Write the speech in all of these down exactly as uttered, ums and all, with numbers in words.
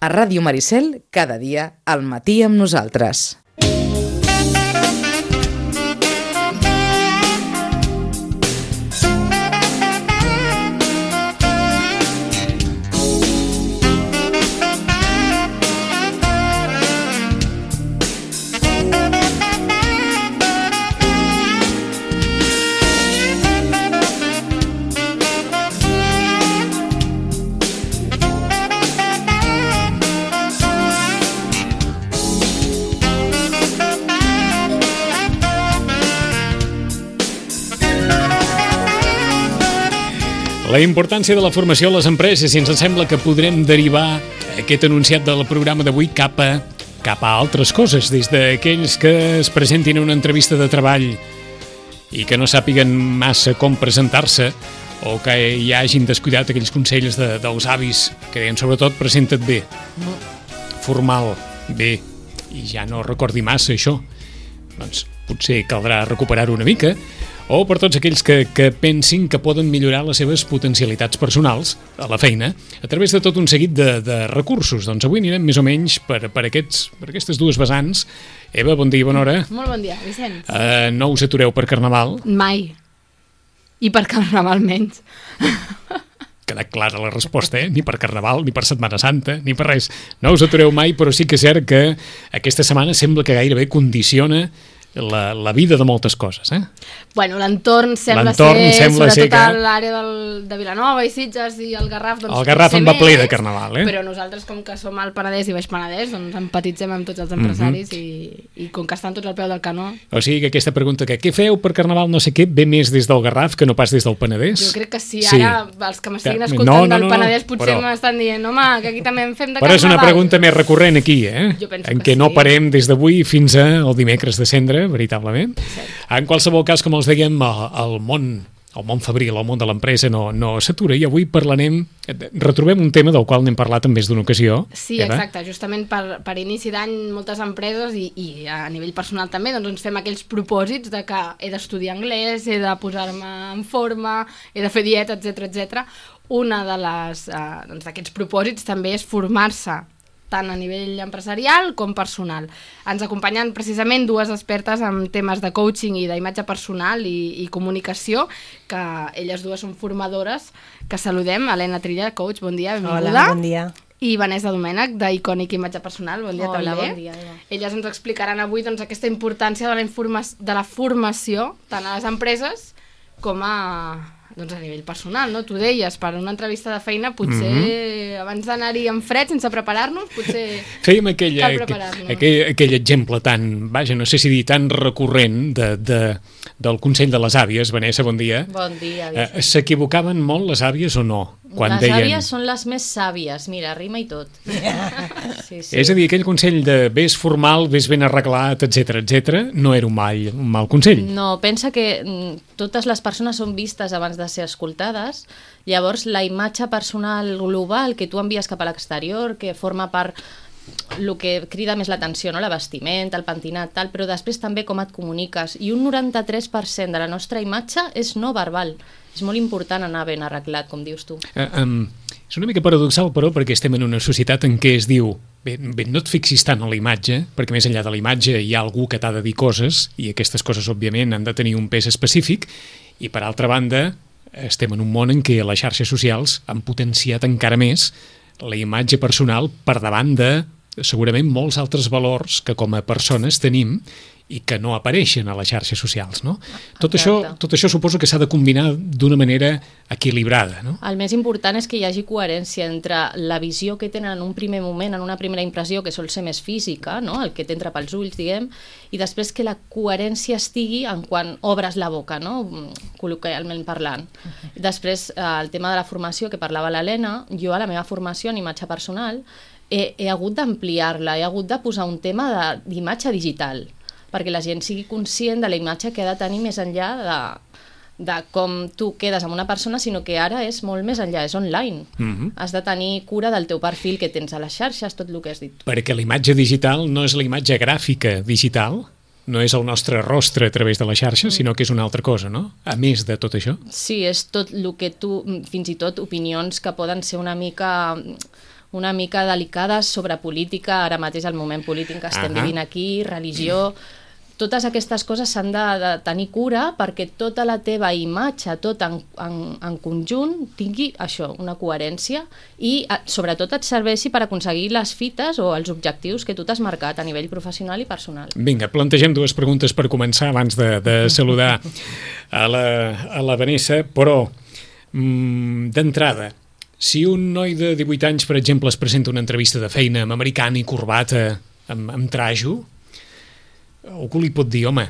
A Ràdio Maricel, cada dia al matí amb nosaltres. La importància de la formació a les empreses, i ens sembla que podrem derivar aquest enunciat del programa d'avui cap a, cap a altres coses, des d'aquells que es presentin a una entrevista de treball i que no sàpiguen massa com presentar-se, o que ja hagin descuidat aquells consells de, dels avis que deien sobretot presenta't bé, formal, bé, i ja no recordi massa això. Doncs potser caldrà recuperar-ho una mica. O per tots aquells que, que pensin que poden millorar les seves potencialitats personals a la feina a través de tot un seguit de, de recursos. Doncs avui anirem més o menys per, per, aquests, per aquestes dues vessants. Eva, bon dia i bona hora. Molt bon dia, Vicenç. Uh, no us atureu per Carnaval? Mai. I per Carnaval menys. Queda clara la resposta, eh? Ni per Carnaval, ni per Setmana Santa, ni per res. No us atureu mai, però sí que és cert que aquesta setmana sembla que gairebé condiciona La, la vida de moltes coses, eh? Bueno, l'entorn sembla l'entorn ser, sembla sobretot ser que... a l'àrea del, de Vilanova i Sitges i el Garraf, doncs el Garraf en va ple de Carnaval, eh? Però nosaltres, com que som al Penedès i Baix Penedès, doncs empatitzem amb tots els empresaris mm-hmm. i, i com que estan tots al peu del canó. O sigui que aquesta pregunta que què feu per Carnaval no sé què ve més des del Garraf que no pas des del Penedès? Jo crec que sí, ara sí. Els que m'estiguin escoltant no, no, del no, Penedès potser però... m'estan dient home, que aquí també en fem de però Carnaval. És una pregunta més recurrent aquí, eh? Jo penso en que què no sí. parem des d'avui fins al dimecres de cendre, veritablement. Sí. En qualsevol cas, com els dèiem, el món, el món fabril, el món de l'empresa no, no s'atura, i avui parlarem, retrobem un tema del qual n'hem parlat en més d'una ocasió. Sí, Eva? Exacte, justament per, per inici d'any moltes empreses i, i a nivell personal també, doncs ens fem aquells propòsits de que he d'estudiar anglès, he de posar-me en forma, he de fer dieta, etcètera, etcètera. Una de les, eh, doncs, d'aquests propòsits també és formar-se tant a nivell empresarial com personal. Ens acompanyen precisament dues expertes en temes de coaching i d'imatge personal i, i comunicació, que elles dues són formadores, que saludem. Helena Trilla, coach, bon dia, benvinguda. Hola, bon dia. I Vanessa Domènech, d'Icònic Imatge Personal, bon dia. Hola, també. Bon dia, Eva. Elles ens explicaran avui doncs, aquesta importància de la, informa- de la formació tant a les empreses com a... doncs a nivell personal, no? Tu deies, per una entrevista de feina, potser mm-hmm. abans d'anar-hi en fred, sense preparar-nos, potser fèiem aquell, cal preparar-nos. Aquell, aquell exemple tan, vaja, no sé si dir, tan recurrent de, de, del Consell de les Àvies. Vanessa, bon dia. Bon dia. Eh, S'equivocaven molt les àvies o no? Quan les deien... àvies són les més sàvies, mira, rima i tot. Sí, sí. És a dir, aquell consell de vés formal, vés ben arreglat, etcètera, etcètera, no era un mal, un mal consell. No, pensa que mm, totes les persones són vistes abans de ser escoltades, llavors la imatge personal global que tu envies cap a l'exterior, que forma part el que crida més l'atenció, no? La vestimenta, el pentinat, tal, però després també com et comuniques, i un noranta-tres per cent de la nostra imatge és no verbal. És molt important anar ben arreglat, com dius tu. Uh, um, és una mica paradoxal, però, perquè estem en una societat en què es diu bé, bé, no et fixis tant en la imatge, perquè més enllà de la imatge hi ha algú que t'ha de dir coses, i aquestes coses, òbviament, han de tenir un pes específic, i per altra banda, estem en un món en què les xarxes socials han potenciat encara més la imatge personal per davant de, segurament, molts altres valors que com a persones tenim i que no apareixen a les xarxes socials, no? Tot això, tot això suposo que s'ha de combinar d'una manera equilibrada, no? El més important és que hi hagi coherència entre la visió que tenen en un primer moment, en una primera impressió, que sol ser més física, no? El que t'entra pels ulls, diguem, i després que la coherència estigui en quan obres la boca, no? Col·loquialment parlant. Després, el tema de la formació que parlava l'Helena, jo a la meva formació en imatge personal he, he hagut d'ampliar-la, he hagut de posar un tema d'imatge digital, perquè la gent sigui conscient de la imatge que ha de tenir més enllà de, de com tu quedes amb una persona, sinó que ara és molt més enllà, és online. Mm-hmm. Has de tenir cura del teu perfil que tens a les xarxes, tot el que has dit. Perquè la imatge digital no és la imatge gràfica digital, no és el nostre rostre a través de la xarxa, mm. sinó que és una altra cosa, no? A més de tot això. Sí, és tot el que tu, fins i tot opinions que poden ser una mica una mica delicades sobre política, ara mateix el moment polític que estem Ahà. vivint aquí, religió... Totes aquestes coses s'han de, de tenir cura perquè tota la teva imatge, tot en, en, en conjunt, tingui això, una coherència i a, sobretot et serveixi per aconseguir les fites o els objectius que tu t'has marcat a nivell professional i personal. Vinga, plantegem dues preguntes per començar abans de, de saludar a la, a la Vanessa, però mm, d'entrada, si un noi de divuit anys, per exemple, es presenta una entrevista de feina amb americana i corbata, amb, amb trajo, algú li pot dir, home,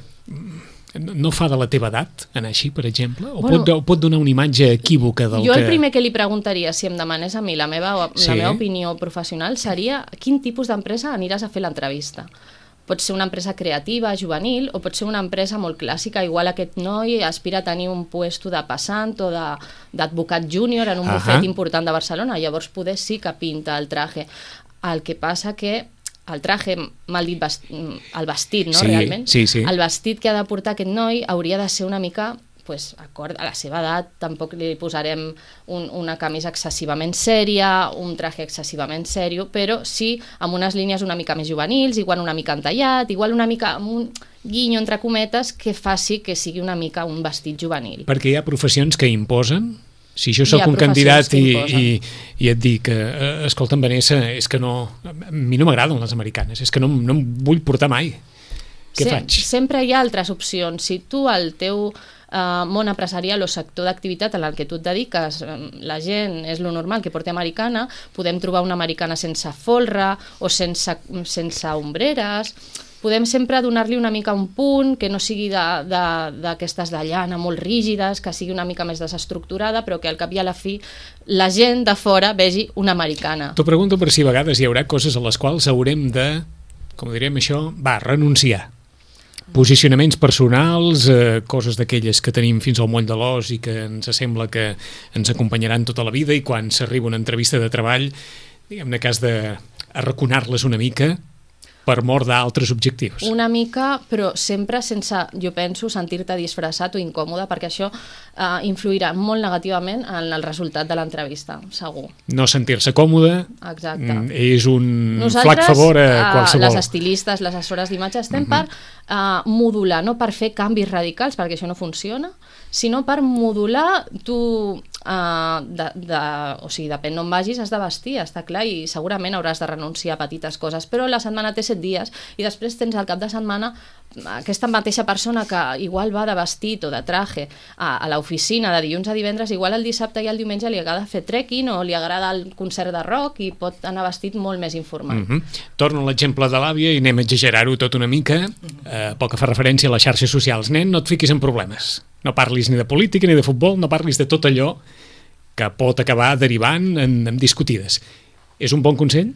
no fa de la teva edat, anar així, per exemple? O, bueno, pot, o pot donar una imatge equívoca del jo que... el primer que li preguntaria, si em demanés a mi la meva, Sí. la meva opinió professional, seria quin tipus d'empresa aniràs a fer l'entrevista. Pot ser una empresa creativa, juvenil, o pot ser una empresa molt clàssica, igual aquest noi aspira a tenir un puesto de passant o de- d'advocat júnior en un Ahà. bufet important de Barcelona, llavors poder sí que pinta el traje. El que passa que el traje, mal dit, vest, el vestit, no, Sí, realment? sí, sí. El vestit que ha de portar aquest noi hauria de ser una mica pues, acord a la seva edat, tampoc li posarem un, una camisa excessivament sèria, un traje excessivament sèrio, però sí amb unes línies una mica més juvenils, igual una mica entallat, igual una mica amb un guinyo entre cometes que faci que sigui una mica un vestit juvenil. Perquè hi ha professions que imposen. Si jo Hi sóc ha un professions candidat que i, imposen. i, i et dic, eh, escolta'm, Vanessa, és que no... A mi no m'agraden les americanes, és que no, no em vull portar mai. Què Se- faig? Sempre hi ha altres opcions. Si tu al teu eh, món empresarial o sector d'activitat en el que tu et dediques, eh, la gent és lo normal que porti americana, podem trobar una americana sense folre o sense, sense ombreres. Podem sempre donar-li una mica un punt, que no sigui de- de- d'aquestes de, de llana molt rígides, que sigui una mica més desestructurada, però que al cap i a la fi la gent de fora vegi una americana. T'ho pregunto per si a vegades hi haurà coses a les quals haurem de, com direm això, va, renunciar. Posicionaments personals, eh, coses d'aquelles que tenim fins al moll de l'os i que ens sembla que ens acompanyaran tota la vida, i quan s'arriba una entrevista de treball, diguem-ne que has de arraconar-les una mica per mort d'altres objectius. Una mica, però sempre sense, jo penso, sentir-te disfressat o incòmode, perquè això eh, influirà molt negativament en el resultat de l'entrevista, segur. No sentir-se còmode Exacte. mm, és un Nosaltres, flac favor a eh, qualsevol. les estilistes, les assessores d'imatge, estem per eh, modular, no per fer canvis radicals, perquè això no funciona, sinó per modular tu... Uh, de, de, o sigui, depèn d'on vagis, has de vestir, està clar, i segurament hauràs de renunciar a petites coses, però la setmana té set dies i després tens al cap de setmana aquesta mateixa persona que igual va de vestit o de traje a, a l'oficina de dilluns a divendres, igual el dissabte i el diumenge li agrada fer trekking o li agrada el concert de rock i pot anar vestit molt més informal. Mm -hmm. Torno a l'exemple de l'àvia i anem a exagerar-ho tot una mica. Eh, pel que fa referència a les xarxes socials, nen, no et fiquis en problemes. No parlis ni de política ni de futbol, no parlis de tot allò que pot acabar derivant en, en discutides. És un bon consell?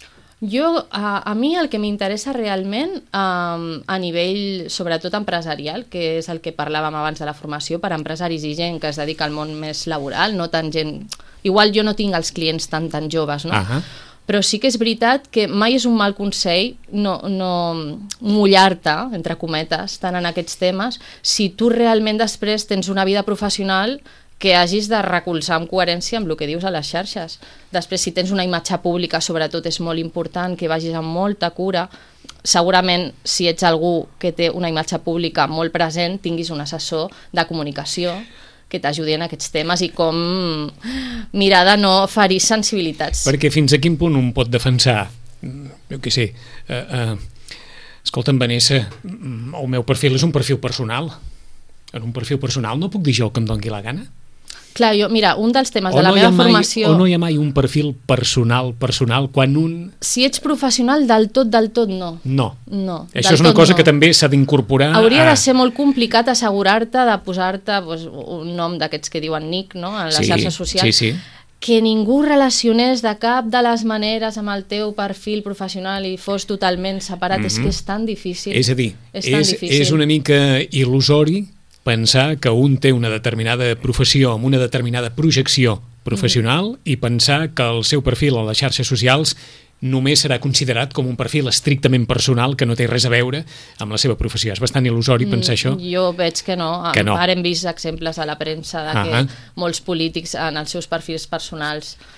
Jo, a, a mi el que m'interessa realment um, a nivell, sobretot empresarial, que és el que parlàvem abans de la formació per a empresaris i gent que es dedica al món més laboral, no tant gent... Igual jo no tinc els clients tan tan joves, no? Ahà. Però sí que és veritat que mai és un mal consell no, no mullar-te, entre cometes, tant en aquests temes, si tu realment després tens una vida professional que hagis de recolzar amb coherència amb el que dius a les xarxes. Després, si tens una imatge pública, sobretot és molt important que vagis amb molta cura. Segurament, si ets algú que té una imatge pública molt present, tinguis un assessor de comunicació que t'ajudi en aquests temes i com mirar de no ferir sensibilitats. Perquè fins a quin punt un pot defensar, jo què sé, eh, eh, escolta'm, Vanessa, el meu perfil és un perfil personal. En un perfil personal no puc dir jo el que em doni la gana? Clar, jo, mira, un dels temes O de la no hi meva ha mai, formació... o no hi ha mai un perfil personal, personal, quan un... Si ets professional, del tot, del tot, no. No. No, Això del és una tot cosa no. que també s'ha d'incorporar. Hauria a... de ser molt complicat assegurar-te de posar-te pues, un nom d'aquests que diuen Nick, no?, a les Sí, xarxes socials, sí, sí. que ningú relacionés de cap de les maneres amb el teu perfil professional i fos totalment separat. Mm-hmm. És que és tan difícil. És a dir, és, és, tan és, difícil. és una mica il·lusori pensar que un té una determinada professió amb una determinada projecció professional mm. i pensar que el seu perfil a les xarxes socials només serà considerat com un perfil estrictament personal que no té res a veure amb la seva professió. És bastant il·lusori pensar això. Jo veig que no. Que no. Ara hem vist exemples a la premsa de que Ah. molts polítics en els seus perfils personals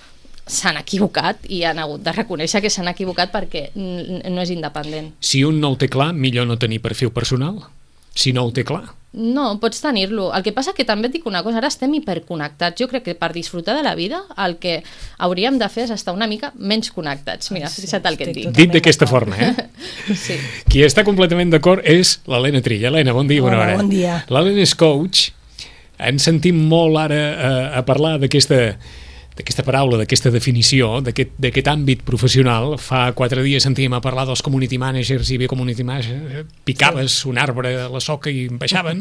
s'han equivocat i han hagut de reconèixer que s'han equivocat perquè no és independent. Si un no ho té clar, millor no tenir perfil personal? Si no ho té clar? No, pots tenir-lo. El que passa que també et dic una cosa, ara estem hiperconnectats. Jo crec que per disfrutar de la vida el que hauríem de fer és estar una mica menys connectats. Mira, sí, fixa't el que et dic. Dit d'aquesta forma, eh? Sí. Qui està completament d'acord és l'Helena Trilla. Helena, bon dia, bona Hola, hora. bon dia. L'Helena és coach. Ens sentim molt ara a, a parlar d'aquesta d'aquesta paraula, d'aquesta definició, d'aquest d'aquest àmbit professional. Fa quatre dies sentíem a parlar dels community managers, hi havia community managers, picaves sí. un arbre a la soca i baixaven.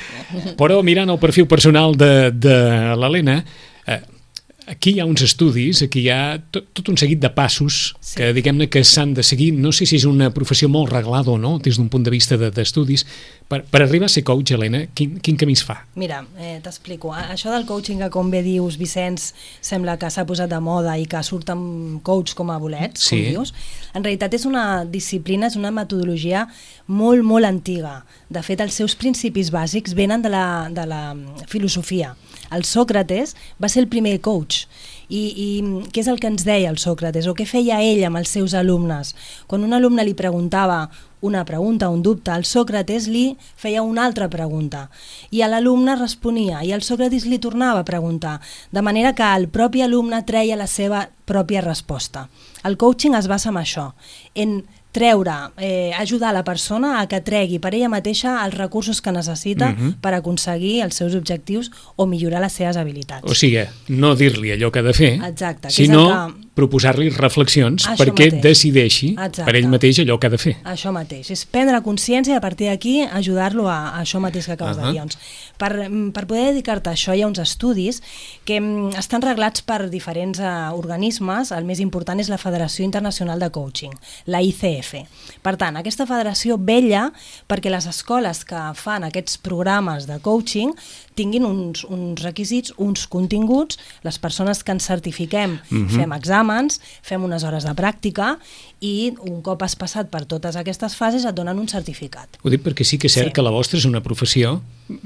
Però mirant el perfil personal de, de l'Helena, eh, aquí hi ha uns estudis, aquí hi ha tot, tot un seguit de passos sí. que diguem-ne que s'han de seguir. No sé si és una professió molt reglada o no, des d'un punt de vista d'estudis. Per, per arribar a ser coach, Helena, quin, quin camí es fa? Mira, eh, t'explico. Això del coaching, que com bé dius, Vicenç, sembla que s'ha posat de moda i que surten coach com a bolets, sí. com dius. En realitat és una disciplina, és una metodologia molt, molt antiga. De fet, els seus principis bàsics venen de la, de la filosofia. El Sòcrates va ser el primer coach. I, i què és el que ens deia el Sòcrates o què feia ell amb els seus alumnes? Quan un alumne li preguntava una pregunta, un dubte, el Sòcrates li feia una altra pregunta i l'alumne responia i el Sòcrates li tornava a preguntar, de manera que el propi alumne treia la seva pròpia resposta. El coaching es basa en això, en treure, eh, ajudar la persona a que tregui per ella mateixa els recursos que necessita uh-huh. per aconseguir els seus objectius o millorar les seves habilitats. O sigui, no dir-li allò que ha de fer, exacte, sinó que... proposar-li reflexions això perquè mateix. Decideixi exacte. Per ell mateix allò que ha de fer. Això mateix, és prendre consciència i a partir d'aquí ajudar-lo a, a això mateix que acabes uh-huh. de dir. Doncs, per, per poder dedicar-te a això hi ha uns estudis que m, estan reglats per diferents uh, organismes. El més important és la Federació Internacional de Coaching, la I C F. Per tant, aquesta federació vetlla perquè les escoles que fan aquests programes de coaching tinguin uns, uns requisits, uns continguts, les persones que ens certifiquem uh-huh. fem exàmens, fem unes hores de pràctica i un cop has passat per totes aquestes fases et donen un certificat. Ho dic perquè sí que és cert sí. que la vostra és una professió...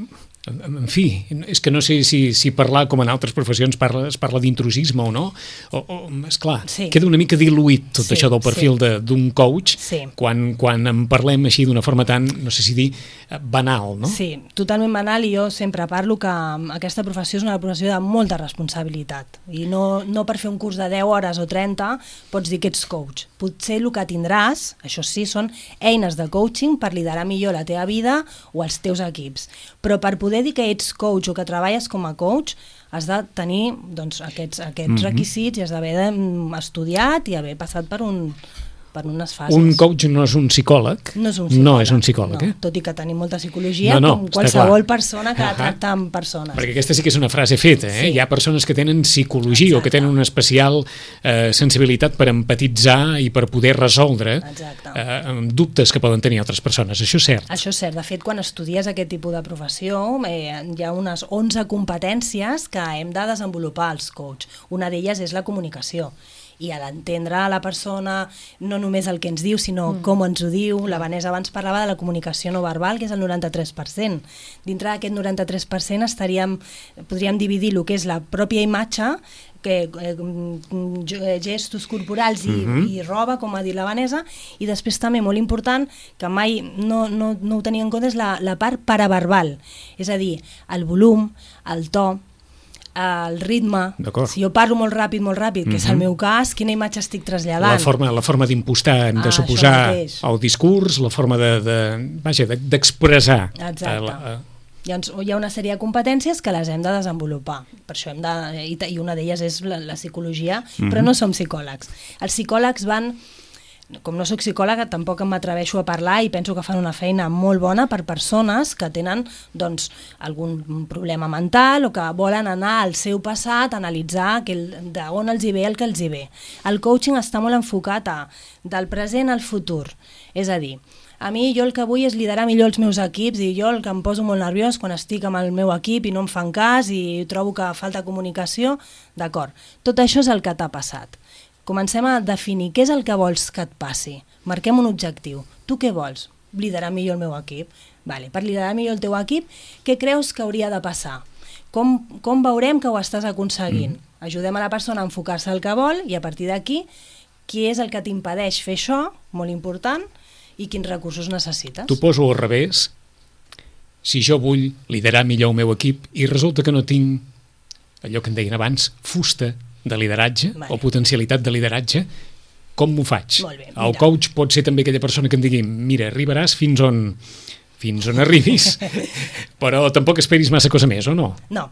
En fi, és que no sé si, si parlar com en altres professions parla, es parla d'intrusisme o no, o, o esclar, sí. queda una mica diluït tot sí, això del perfil sí. d'un coach sí. quan, quan en parlem així d'una forma tan, no sé si dir, banal, no? Sí, totalment banal, i jo sempre parlo que aquesta professió és una professió de molta responsabilitat i no, no per fer un curs de deu hores o trenta pots dir que ets coach. Potser el que tindràs, això sí, són eines de coaching per liderar millor la teva vida o els teus equips, però per poder dir que ets coach o que treballes com a coach has de tenir doncs, aquests, aquests mm-hmm. requisits i has d'haver estudiat i haver passat per un... per unes fases. Un coach no és un psicòleg? No és un psicòleg. No és un psicòleg, no, eh? Tot i que tenim molta psicologia, no, no, com qualsevol clar. persona que uh-huh. tracta amb persones. Perquè aquesta sí que és una frase feta, eh? Sí. Hi ha persones que tenen psicologia Exacte. O que tenen una especial eh, sensibilitat per empatitzar i per poder resoldre eh, dubtes que poden tenir altres persones. Això és cert. Això és cert. De fet, quan estudies aquest tipus de professió, eh, hi ha unes onze competències que hem de desenvolupar els coach. Una d'elles és la comunicació. I a l'entendre la persona no només el que ens diu, sinó mm. com ens ho diu. La Vanessa abans parlava de la comunicació no verbal, que és el noranta-tres per cent. Dintre d'aquest noranta-tres per cent estaríem, podríem dividir el que és la pròpia imatge, que, eh, gestos corporals i, mm-hmm. i roba, com ha dit la Vanessa, i després també molt important, que mai no, no, no ho tenia en compte, és la, la part paraverbal, és a dir, el volum, el to, el ritme. Si jo parlo molt ràpid, molt ràpid, que mm-hmm. és el meu cas, quina imatge estic traslladant? La forma, la forma d'impostar, hem de ah, suposar el discurs, la forma de, de, vaja, de, d'expressar. Exacte. La, Llavors, hi ha una sèrie de competències que les hem de desenvolupar. Per això hem de, i, i una d'elles és la, la psicologia, mm-hmm. però no som psicòlegs. Els psicòlegs van... Com no soc psicòloga, tampoc m'atreveixo a parlar i penso que fan una feina molt bona per persones que tenen doncs, algun problema mental o que volen anar al seu passat, analitzar d'on els hi ve el que els hi ve. El coaching està molt enfocat a del present al futur, és a dir, a mi jo el que vull és liderar millor els meus equips i jo el que em poso molt nerviós quan estic amb el meu equip i no em fan cas i trobo que falta comunicació, d'acord, tot això és el que t'ha passat. Comencem a definir què és el que vols que et passi. Marquem un objectiu. Tu què vols? Liderar millor el meu equip. Vale. Per liderar millor el teu equip, què creus que hauria de passar? com, com veurem que ho estàs aconseguint? Mm. Ajudem a la persona a enfocar-se al que vol i a partir d'aquí, qui és el que t'impedeix fer això, molt important, i quins recursos necessites. T'ho poso al revés. Si jo vull liderar millor el meu equip i resulta que no tinc allò que en deien abans, fusta de lideratge vale. o potencialitat de lideratge, com m'ho faig? Molt bé, el coach pot ser també aquella persona que em digui mira, arribaràs fins on... fins on arribis, però tampoc esperis massa cosa més, o no? No,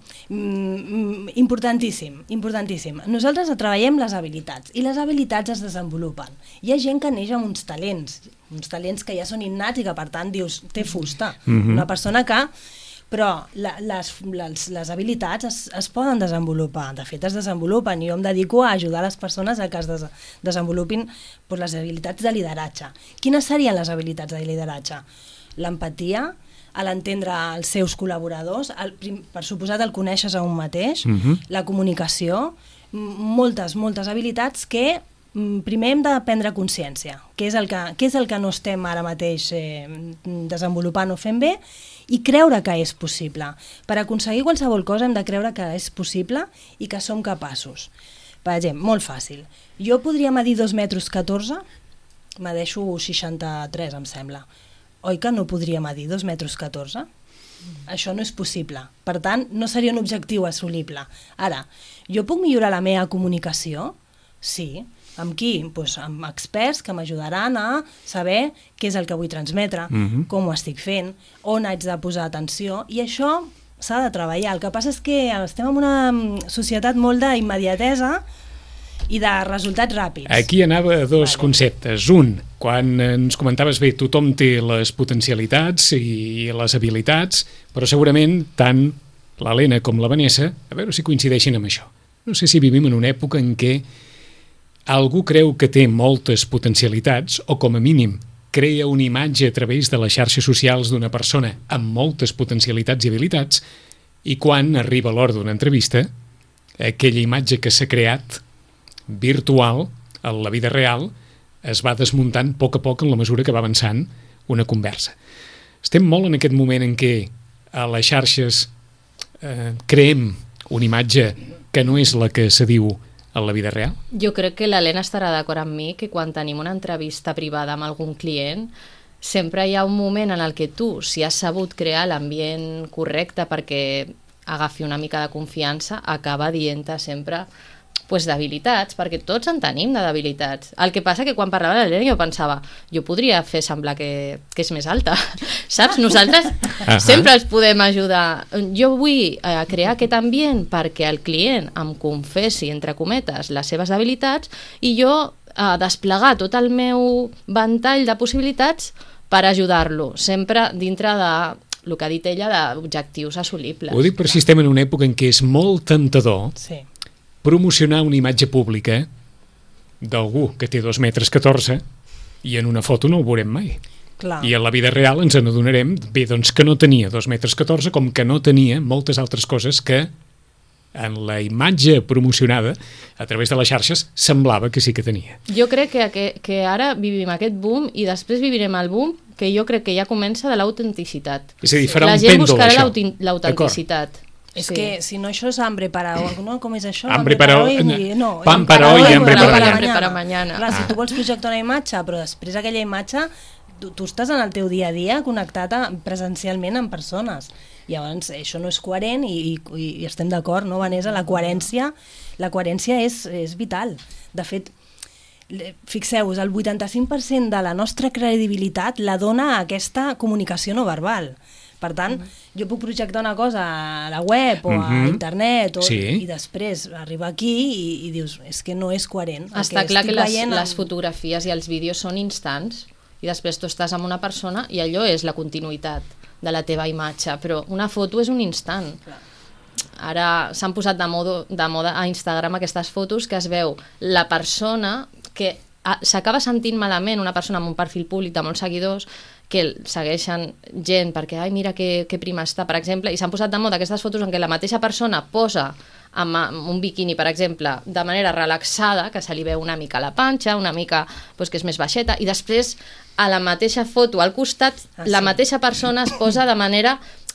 mm, importantíssim, importantíssim. Nosaltres treballem les habilitats, i les habilitats es desenvolupen. Hi ha gent que neix amb uns talents, uns talents que ja són innats i que, per tant, dius, té fusta. Mm-hmm. Una persona que... Però la, les, les, les habilitats es, es poden desenvolupar, de fet es desenvolupen, i jo em dedico a ajudar les persones a que es des, desenvolupin pues, les habilitats de lideratge. Quines serien les habilitats de lideratge? L'empatia, a l'entendre els seus col·laboradors, el, per suposat el coneixes a un mateix, uh-huh. la comunicació, moltes, moltes habilitats que primer hem de prendre consciència, què és el que, què és el que no estem ara mateix eh, desenvolupant o fent bé, i creure que és possible. Per aconseguir qualsevol cosa hem de creure que és possible i que som capaços. Per exemple, molt fàcil. Jo podria medir dos metres catorze, medeixo seixanta-tres, em sembla. Oi que no podria medir dos metres catorze? Això no és possible. Per tant, no seria un objectiu assolible. Ara, jo puc millorar la meva comunicació? Sí. Amb qui? Pues amb experts que m'ajudaran a saber què és el que vull transmetre, mm-hmm. com ho estic fent, on haig de posar atenció, i això s'ha de treballar. El que passa és que estem en una societat molt d'immediatesa i de resultats ràpids. Aquí anava a dos vale. conceptes. Un, quan ens comentaves bé, tothom té les potencialitats i les habilitats, però segurament tant l'Helena com la Vanessa, a veure si coincideixen amb això. No sé si vivim en una època en què algú creu que té moltes potencialitats o, com a mínim, crea una imatge a través de les xarxes socials d'una persona amb moltes potencialitats i habilitats, i quan arriba l'hora d'una entrevista, aquella imatge que s'ha creat virtual, en la vida real, es va desmuntant a poc a poc en la mesura que va avançant una conversa. Estem molt en aquest moment en què a les xarxes eh, creem una imatge que no és la que se diu en la vida real? Jo crec que l'Helena estarà d'acord amb mi que quan tenim una entrevista privada amb algun client sempre hi ha un moment en el que tu, si has sabut crear l'ambient correcte perquè agafi una mica de confiança, acaba dient-te sempre pues, d'habilitats, perquè tots en tenim de debilitats. El que passa que quan parlava de l'Helena jo pensava, jo podria fer semblar que, que és més alta, saps? Nosaltres uh-huh. sempre els podem ajudar. Jo vull eh, crear aquest ambient perquè el client em confessi, entre cometes, les seves habilitats i jo eh, desplegar tot el meu ventall de possibilitats per ajudar-lo, sempre dintre de el que ha dit ella, d'objectius assolibles. Ho dic per si estem en una època en què és molt tentador sí. promocionar una imatge pública d'algú que té dos metres catorze i en una foto no ho veurem mai. Clar. I en la vida real ens n'adonarem bé, doncs que no tenia dos metres catorze, com que no tenia moltes altres coses que en la imatge promocionada a través de les xarxes semblava que sí que tenia. Jo crec que, que, que ara vivim aquest boom i després vivirem el boom que jo crec que ja comença de l'autenticitat. És a dir, farà la un pèndol, gent això. buscarà l'autenticitat. És sí. que si no això és hambre para hoy, ¿no? Com és això? Hambre para hoy, no, pan para hoy i hambre para mañana. mañana. Para mañana. Clar, si tu vols projectar una imatge, però després aquella imatge tu, tu estàs en el teu dia a dia connectat a, presencialment amb persones. Llavors, això no és coherent i, i, i estem d'acord, no, Vanessa? La coherència, la coherència és, és vital. De fet, fixeu-vos, el vuitanta-cinc per cent de la nostra credibilitat la dona aquesta comunicació no verbal. Per tant, mm-hmm. jo puc projectar una cosa a la web o a mm-hmm. internet o, sí. i després arribar aquí i, i dius, és que no és coherent. Està clar que les, amb... les fotografies i els vídeos són instants i després tu estàs amb una persona i allò és la continuïtat de la teva imatge, però una foto és un instant. Clar. Ara s'han posat de moda, de moda a Instagram aquestes fotos que es veu la persona que s'acaba sentint malament, una persona amb un perfil públic de molts seguidors que segueixen gent perquè, ai, mira que, que prima està, per exemple, i s'han posat de moda aquestes fotos en què la mateixa persona posa amb un biquini, per exemple, de manera relaxada, que se li veu una mica la panxa, una mica pues, que és més baixeta, i després a la mateixa foto al costat ah, sí. la mateixa persona es posa de manera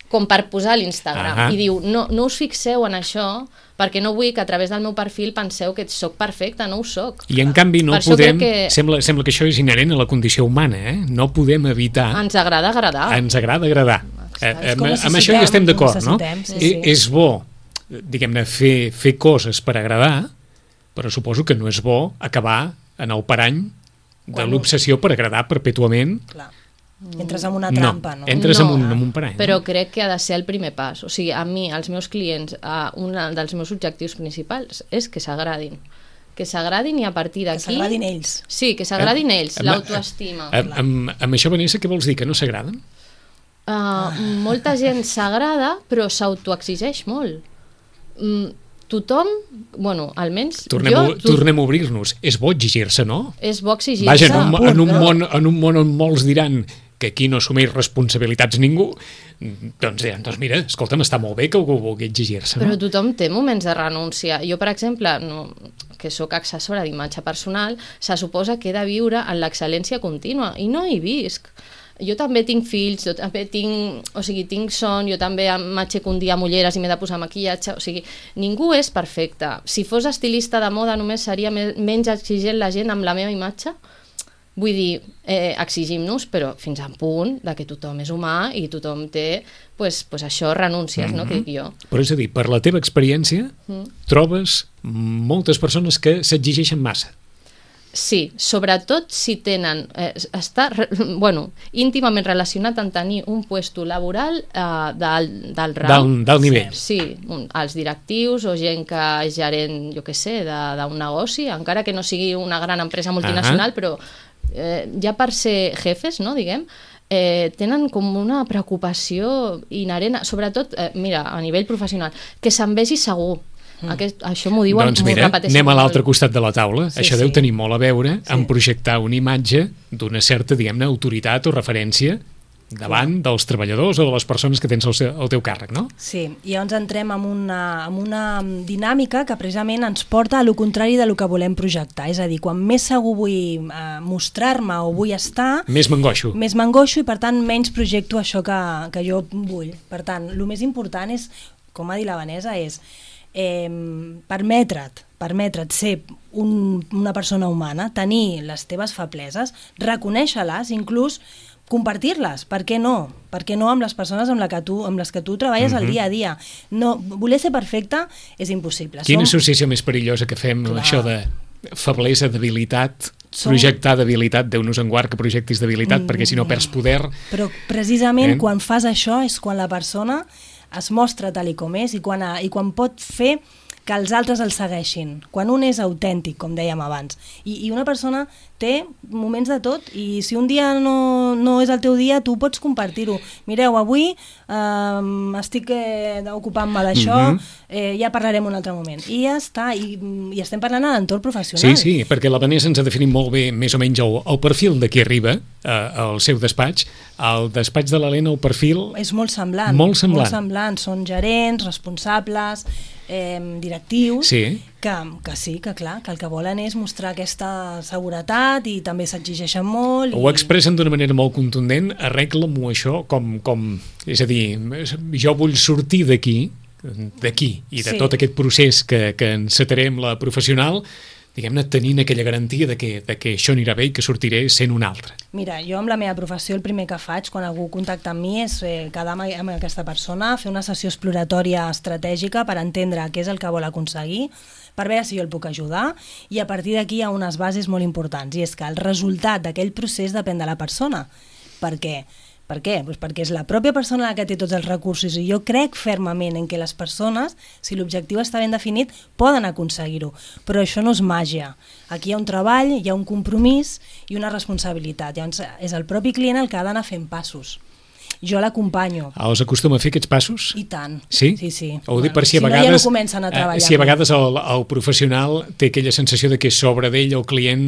com per posar a l'Instagram. Ah. I diu, no, no us fixeu en això, perquè no vull que a través del meu perfil penseu que soc perfecta, no ho soc. I en canvi no Per això podem... crec que- Sembla, sembla que això és inherent a la condició humana, eh? No podem evitar... Ens agrada agradar. Ens agrada agradar. Eh, És amb, com amb això hi estem necessitem, d'acord, no? necessitem, sí, I- sí. És bo, diguem-ne, fer, fer coses per agradar, però suposo que no és bo acabar en el parany de Quan- l'obsessió per agradar perpètuament. Clar. Entres en una trampa, no? entres No, en, un, en un parany. Però no? crec que ha de ser el primer pas. O sigui, a mi, als meus clients, a un dels meus objectius principals és que s'agradin. Que s'agradin i a partir Que d'aquí... s'agradin ells. Sí, que s'agradin Eh, ells, amb- l'autoestima. Amb, amb, amb això, Vanessa, què vols dir? Que no s'agraden? Uh, molta gent s'agrada, però s'autoexigeix molt. Mm, tothom, bueno, almenys Tornem, jo... a, tornem a obrir-nos. És bo exigir-se, no? És bo exigir-se. Vaja, en un, punt, en, un però- món, en un món on molts diran que aquí no assumeix responsabilitats ningú, doncs diran, doncs mira, escolta'm, està molt bé que algú vulgui exigir-se, Però no? tothom té moments de renúncia. Jo, per exemple, no, que sóc accessora d'imatge personal, se suposa que he de viure en l'excel·lència contínua, i no hi visc. Jo també tinc fills, jo també tinc, o sigui, tinc son, jo també m'aixeco un dia amb ulleres i m'he de posar maquillatge, o sigui, ningú és perfecte. Si fos estilista de moda només seria me menys exigent la gent amb la meva imatge. Vull dir, eh, exigim-nos, però fins a un punt de que tothom és humà i tothom té, pues, pues això, renúncies, no?, que dic jo. Però és a dir, per la teva experiència, Mm. trobes moltes persones que s'exigeixen massa. Sí, sobretot si tenen, eh, està re- bueno, íntimament relacionat amb tenir un puesto laboral eh, del, del rang. Del, del nivell. Sí, un, els directius o gent que és gerent, jo què sé, de- d'un negoci, encara que no sigui una gran empresa multinacional, però eh, ja per ser jefes, no, diguem, eh, tenen com una preocupació inherent, sobretot, eh, mira, a nivell professional, que se'n vegi segur. Aquest, això m'ho diuen, Doncs m'ho mira, repeteixen anem a molt. l'altre costat de la taula. Sí, Això sí. deu tenir molt a veure Sí. en projectar una imatge d'una certa, diguem-ne, autoritat o referència davant dels treballadors o de les persones que tens al, seu, al teu càrrec, no? Sí, i llavors entrem en una, en una dinàmica que precisament ens porta a lo contrari de lo que volem projectar. És a dir, quan més segur vull eh, mostrar-me o vull estar, Més m'angoixo. més m'angoixo i per tant menys projecto això que, que jo vull. Per tant, el més important és, com ha dit la Vanessa, és eh, permetre't, permetre't ser un, una persona humana, tenir les teves febleses, reconèixer-les, inclús compartir-les, per què no? Per què no amb les persones amb, la que tu, amb les que tu treballes Mhm. al dia a dia? No, voler ser perfecte és impossible. Quina Som- associació més perillosa que fem, Clar. això de feblesa, debilitat, Som- projectar debilitat, Déu-nos en guard que projectis debilitat, Mm. perquè si no perds poder... Però precisament Eh? quan fas això és quan la persona es mostra tal i com és i quan, i quan pot fer que els altres el segueixin, quan un és autèntic, com dèiem abans. I, i una persona té moments de tot i si un dia no, no és el teu dia, tu pots compartir-ho. Mireu, avui eh, estic eh, ocupant-me d'això, Mhm. eh, ja parlarem un altre moment. I ja està, i, i estem parlant a l'entorn professional. Sí, sí, perquè la Vanessa ens ha definit molt bé més o menys el, el perfil de qui arriba eh, al seu despatx. Al despatx de l'Helena el perfil... És molt semblant. Molt semblant. Molt semblant. Són gerents, responsables, eh, directius, Sí. que, que sí, que clar, que el que volen és mostrar aquesta seguretat i també s'exigeixen molt. Ho i... expressen d'una manera molt contundent, arregla-m'ho això com, com... És a dir, jo vull sortir d'aquí, d'aquí, i de Sí. tot aquest procés que, que encetarem la professional, diguem-ne, tenint aquella garantia de que, de que això anirà bé i que sortiré sent un altre. Mira, jo amb la meva professió el primer que faig quan algú contacta amb mi és eh, quedar amb, amb aquesta persona, fer una sessió exploratòria estratègica per entendre què és el que vol aconseguir, per veure si jo el puc ajudar, i a partir d'aquí hi ha unes bases molt importants, i és que el resultat d'aquell procés depèn de la persona. Per què? Per què? Pues perquè és la pròpia persona la que té tots els recursos i jo crec fermament en què les persones, si l'objectiu està ben definit, poden aconseguir-ho. Però això no és màgia. Aquí hi ha un treball, hi ha un compromís i una responsabilitat. Llavors és el propi client el que ha d'anar fent passos. Jo l'acompanyo. Els acostuma a fer aquests passos? I tant. Sí? Sí, sí. Ho dic per si a no, vegades... ja no comencen a treballar. eh, si a vegades el, el professional té aquella sensació de que sobre d'ell el client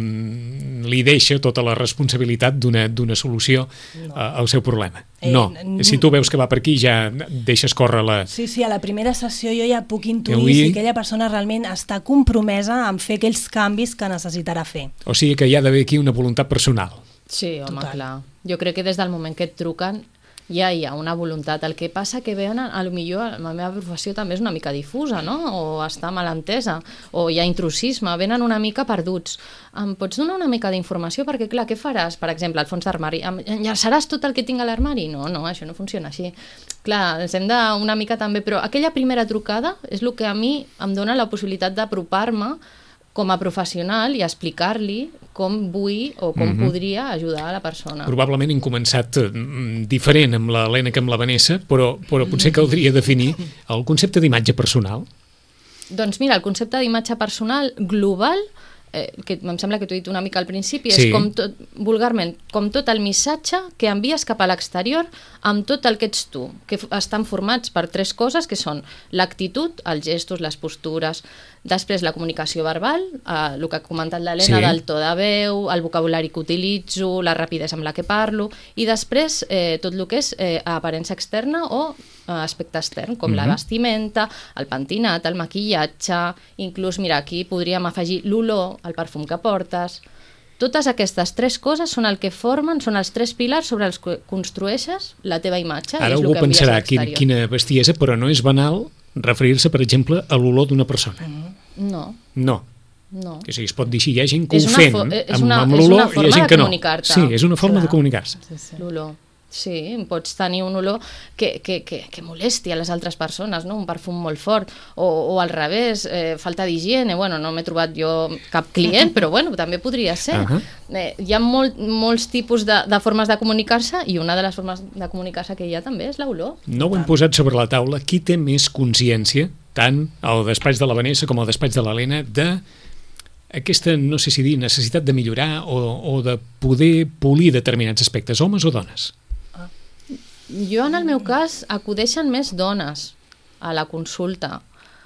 mm, li deixa tota la responsabilitat d'una d'una solució no. uh, al seu problema. Eh, no. n- Si tu veus que va per aquí ja deixes córrer la... Sí, sí, a la primera sessió jo ja puc intuir Avui- si aquella persona realment està compromesa en fer aquells canvis que necessitarà fer. O sigui que hi ha d'haver aquí una voluntat personal. Sí, home, Total. clar. Jo crec que des del moment que et truquen ja hi ha una voluntat. El que passa que veuen, a lo millor la meva professió també és una mica difusa, no? O està mal entesa, o hi ha intrusisme, venen una mica perduts. Em pots donar una mica d'informació? Perquè, clar, què faràs? Per exemple, al fons d'armari, enllaçaràs tot el que tinc a l'armari? No, no, això no funciona així. Clar, ens hem de una mica també, però aquella primera trucada és el que a mi em dona la possibilitat d'apropar-me com a professional i explicar-li com vull o com mm-hmm. podria ajudar a la persona. Probablement hem començat mm, diferent amb l'Helena que amb la Vanessa, però, però potser caldria definir el concepte d'imatge personal. Doncs mira, el concepte d'imatge personal global, eh, que em sembla que t'ho he dit una mica al principi, Sí. és com tot, vulgarment, com tot el missatge que envies cap a l'exterior amb tot el que ets tu, que f- estan formats per tres coses, que són l'actitud, els gestos, les postures, després la comunicació verbal, eh, el que ha comentat l'Helena, Sí. del to de veu, el vocabulari que utilitzo, la rapidesa amb la que parlo, i després eh, tot el que és eh, aparença externa o eh, aspecte extern, com la Mhm. vestimenta, el pentinat, el maquillatge, inclús, mira, aquí podríem afegir l'olor, el perfum que portes. Totes aquestes tres coses són el que formen, són els tres pilars sobre els que construeixes la teva imatge. i Ara és el algú que envies a pensarà quin, l'exterior. quina bestiesa, però no és banal referir-se, per exemple, a l'olor d'una persona. No, No. no. O sigui, es pot dir així, hi ha gent que És ho una fent fo- és amb, una- amb és l'olor, una i hi forma ha gent de que no. comunicar-te. Sí, és una forma Clar. de comunicar-se. Sí, sí. L'olor. Sí, pots tenir un olor que, que, que, que molesti a les altres persones, no? Un perfum molt fort, o, o al revés, eh, falta d'higiene. Bueno, no m'he trobat jo cap client, però bueno, també podria ser. Ahà. eh, hi ha molt, molts tipus de, de formes de comunicar-se, i una de les formes de comunicar-se que hi ha també és l'olor. No ho hem posat sobre la taula. Qui té més consciència, tant al despatx de la Vanessa com al despatx de l'Helena, de aquesta, no sé si dir, necessitat de millorar o, o de poder polir determinats aspectes, homes o dones? Jo, en el meu cas, acudeixen més dones a la consulta,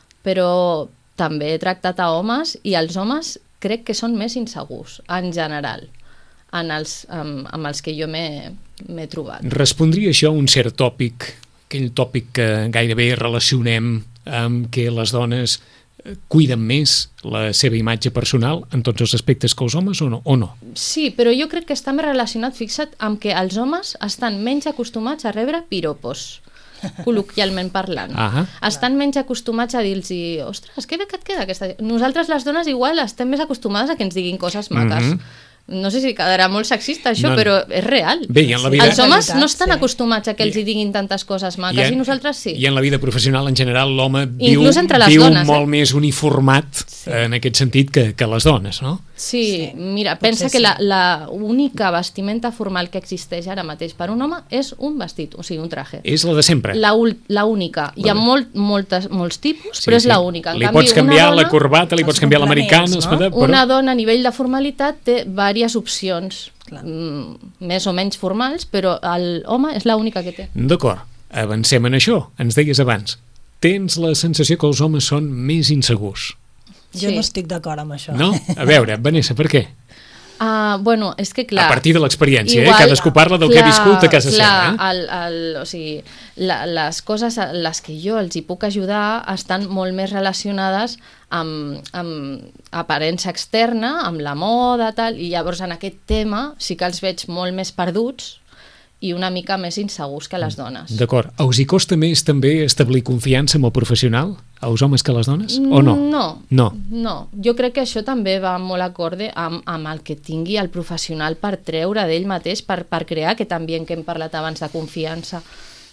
però també he tractat a homes, i els homes crec que són més insegurs, en general, en els, amb, amb els que jo m'he m'he trobat. Respondria això a un cert tòpic, aquell tòpic que gairebé relacionem amb que les dones eh, cuiden més la seva imatge personal en tots els aspectes que els homes o no? O no? Sí, però jo crec que està més relacionat, fixa't, amb que els homes estan menys acostumats a rebre piropos, col·loquialment parlant. Ahà. Estan menys acostumats a dir-los, ostres, que bé que et queda aquesta... Nosaltres, les dones, igual estem més acostumades a que ens diguin coses maques. Mhm. No sé si quedarà molt sexista això, No, no. però és real. Bé, i en la vida... Els homes no Realitat, estan sí. acostumats a que els hi diguin tantes coses maques, i, en- nosaltres sí. I en la vida professional, en general, l'home viu, Inclús entre les viu dones, eh? molt més uniformat sí. en aquest sentit que, que les dones, no? Sí, Sí, mira, potser pensa que sí. la, la única vestimenta formal que existeix ara mateix per un home és un vestit, o sigui, un traje. És la de sempre. La, ul- la única. Hi ha molt, moltes, molts tipus, Sí, però és sí. la única. En Li canvi, pots una canviar dona, la corbata, li Els pots canviar l'americana, complements, els no? pata- però... Una dona a nivell de formalitat té diverses opcions, Clar. mm, més o menys formals, però l'home és l'única que té. D'acord, avancem en això. Ens deies abans, tens la sensació que els homes són més insegurs. Jo Sí. no estic d'acord amb això. No? A veure, Vanessa, per què? Uh, bueno, és que clar... A partir de l'experiència, eh? igual- Cadascú parla del que ha viscut a casa clar, seva. Eh? El, el, o sigui, la, les coses a les que jo els hi puc ajudar estan molt més relacionades amb, amb aparença externa, amb la moda, tal, i llavors en aquest tema sí que els veig molt més perduts i una mica més insegurs que les dones. D'acord. Us hi costa més també establir confiança amb el professional, als homes que a les dones, o no? No, No. no. Jo crec que això també va molt acorde amb, amb el que tingui el professional per treure d'ell mateix, per, per crear aquest ambient que hem parlat abans de confiança.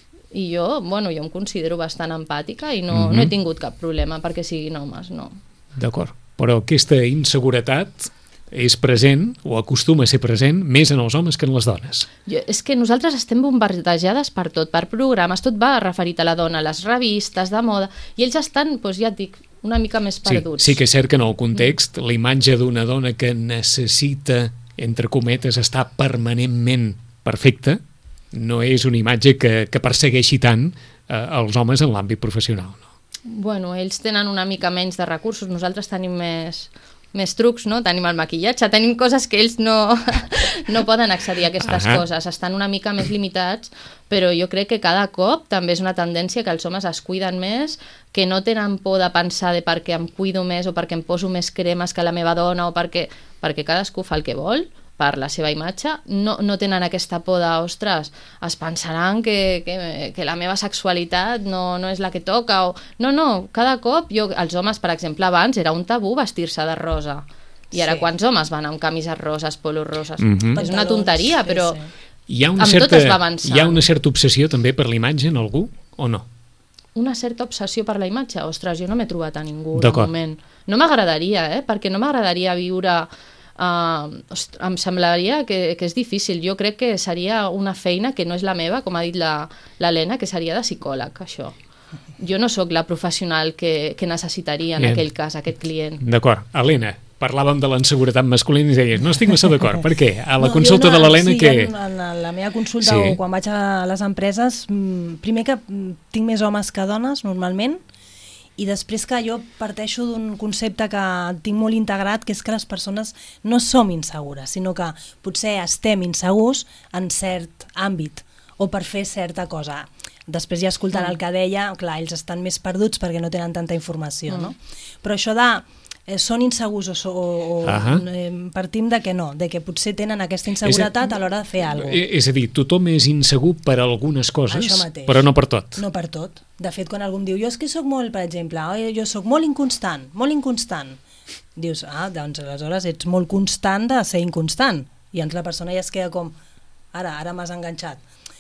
I jo, bueno, jo em considero bastant empàtica i no, Mhm. no he tingut cap problema perquè siguin homes, no. D'acord. Però aquesta inseguretat és present, o acostuma a ser present, més en els homes que en les dones. Jo, és que nosaltres estem bombardejades per tot, per programes, tot va referit a la dona, les revistes de moda, i ells estan, doncs ja et dic, una mica més Sí, perduts. sí que és cert que en el context la imatge d'una dona que necessita, entre cometes, estar permanentment perfecta no és una imatge que, que persegueixi tant eh, els homes en l'àmbit professional. No? Bueno, ells tenen una mica menys de recursos, nosaltres tenim més, més trucs, no? Tenim el maquillatge, tenim coses que ells no, no poden accedir a aquestes Ahà. coses, estan una mica més limitats, però jo crec que cada cop també és una tendència que els homes es cuiden més, que no tenen por de pensar de per què em cuido més o perquè em poso més cremes que la meva dona o perquè, perquè cadascú fa el que vol, per la seva imatge, no, no tenen aquesta por de, ostres, es pensaran que, que, que la meva sexualitat no, no és la que toca, o... no, no, cada cop, jo, els homes, per exemple, abans era un tabú vestir-se de rosa, i ara Sí. quants homes van amb camises roses, polos roses? Mhm. És una Pantalons, tonteria, sí, però sí. Hi ha una amb certa, tot es va avançant. hi ha una certa obsessió també per l'imatge en algú, o no? una certa obsessió per la imatge, ostres, jo no m'he trobat a ningú de D'acord. moment. No m'agradaria, eh? Perquè no m'agradaria viure... Uh, ostres, em semblaria que, que és difícil. Jo crec que seria una feina que no és la meva, com ha dit la- l'Helena, que seria de psicòleg, això. Jo no sóc la professional que, que necessitaria en Bien. aquell cas, aquest client. D'acord. Helena, parlàvem de l'inseguretat masculina i deies, no estic massa d'acord. Per què? A la No, consulta jo de l'Helena sí, que... jo En, en la meva consulta Sí. o quan vaig a les empreses, mm, primer que mm, tinc més homes que dones, normalment, i després que jo parteixo d'un concepte que tinc molt integrat, que és que les persones no som insegures, sinó que potser estem insegurs en cert àmbit o per fer certa cosa. Després ja escoltant el que deia, clar, ells estan més perduts perquè no tenen tanta informació, no? Però això de eh, són insegurs o, so- o, o Ahà. eh, partim de que no, de que potser tenen aquesta inseguretat a l'hora de fer alguna cosa. Eh, És a dir, tothom és insegur per a algunes coses, Això mateix. però no per tot. No per tot. De fet, quan algú em diu, jo és que sóc molt, per exemple, oi, jo sóc molt inconstant, molt inconstant. Dius, ah, doncs aleshores ets molt constant de ser inconstant. I llavors la persona ja es queda com, ara, ara m'has enganxat.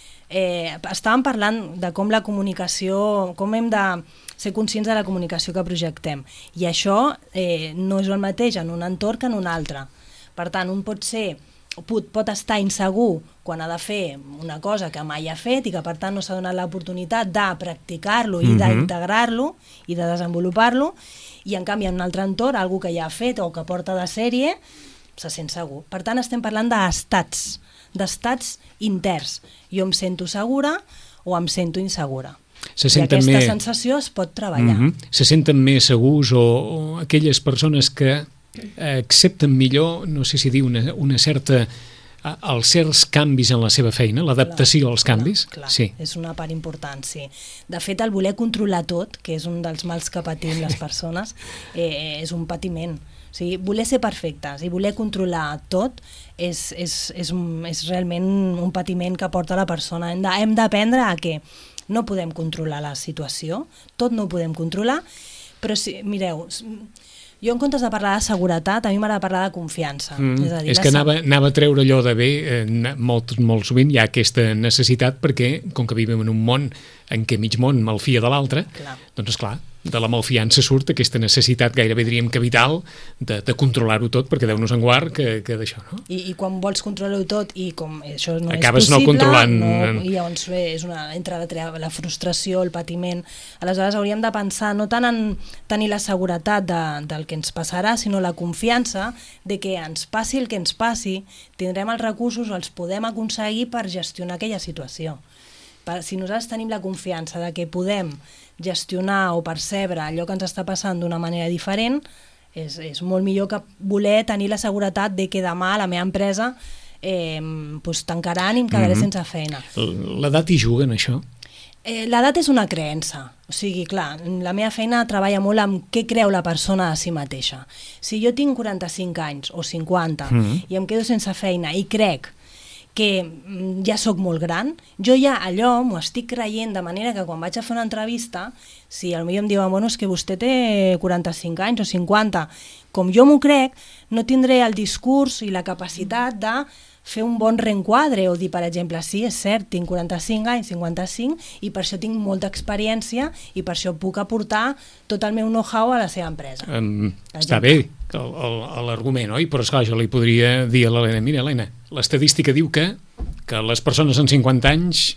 Eh, estàvem parlant de com la comunicació, com hem de ser conscients de la comunicació que projectem. I això eh, no és el mateix en un entorn que en un altre. Per tant, un pot ser pot, pot estar insegur quan ha de fer una cosa que mai ha fet i que per tant no s'ha donat l'oportunitat de practicar-lo i Mhm. d'integrar-lo i de desenvolupar-lo, i en canvi en un altre entorn, algú que ja ha fet o que porta de sèrie, se sent segur. Per tant, estem parlant d'estats, d'estats interns. Jo em sento segura o em sento insegura. Se I senten aquesta més... sensació es pot treballar. Mhm. Se senten més segurs o, o aquelles persones que eh, accepten millor, no sé si dir, una, una certa... a- els certs canvis en la seva feina, l'adaptació als canvis? Clar, clar, Sí. és una part important, sí. De fet, el voler controlar tot, que és un dels mals que patim les persones, eh, és un patiment. O sigui, voler ser perfectes i voler controlar tot és, és, és, un- és realment un patiment que porta la persona. Hem de- hem d'aprendre a que no podem controlar la situació, tot no ho podem controlar, però si, mireu, s- jo en comptes de parlar de seguretat, a mi m'agrada parlar de confiança. Mm, És a dir, és la que se- anava, anava a treure allò de bé, eh, na- molt, molt sovint hi ha aquesta necessitat perquè, com que vivim en un món en què mig món malfia de l'altre, Clar. doncs esclar, de la malfiança surt aquesta necessitat gairebé diríem que vital de, de controlar-ho tot, perquè Déu-nos en guard que, que d'això, no? I, i quan vols controlar-ho tot i com això no Acabes és no possible, controlant. no, i llavors bé, és una, entra la, tre- la frustració, el patiment. Aleshores hauríem de pensar no tant en tenir la seguretat de, del que ens passarà, sinó la confiança de que ens passi el que ens passi, tindrem els recursos o els podem aconseguir per gestionar aquella situació. Per, si nosaltres tenim la confiança de que podem gestionar o percebre allò que ens està passant d'una manera diferent, és, és molt millor que voler tenir la seguretat de que demà a la meva empresa eh, pues, tancaran i em quedaré Mhm. sense feina. L'edat hi juga en això? Eh, L'edat és una creença, o sigui, clar, la meva feina treballa molt amb què creu la persona de si mateixa. Si jo tinc quaranta-cinc anys o cinquanta Mhm. i em quedo sense feina i crec que mm, ja sóc molt gran, jo ja allò m'ho estic creient de manera que quan vaig a fer una entrevista, si potser em diuen, bueno, és que vostè té quaranta-cinc anys o cinquanta, com jo m'ho crec, no tindré el discurs i la capacitat de fer un bon reenquadre o dir, per exemple, sí, és cert, tinc quaranta-cinc anys, cinquanta-cinc, i per això tinc molta experiència i per això puc aportar tot el meu know-how a la seva empresa. Um, està bé el- el- l'argument, oi? Però esclar, jo li podria dir a l'Helena, mira, Helena, l'estadística diu que, que les persones amb cinquanta anys